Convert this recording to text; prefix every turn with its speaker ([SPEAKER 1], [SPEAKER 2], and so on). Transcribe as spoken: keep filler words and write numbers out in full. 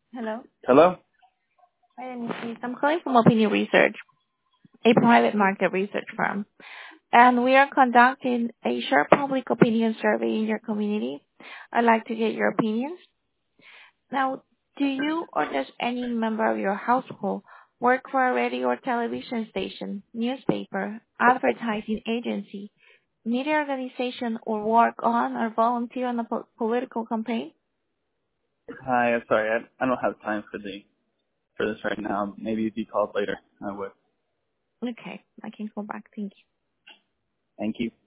[SPEAKER 1] Hello.
[SPEAKER 2] Hello?
[SPEAKER 1] My name is Lisa. I'm calling from Opinion Research, a private market research firm, and we are conducting a short public opinion survey in your community. I'd like to get your opinions. Now, do you or does any member of your household work for a radio or television station, newspaper, advertising agency, media organization, or work on or volunteer on a po- political campaign?
[SPEAKER 2] Hi, I'm sorry, I, I don't have time for the for this right now. Maybe if you called later, I would.
[SPEAKER 1] Okay, I can go back. Thank you.
[SPEAKER 2] Thank you.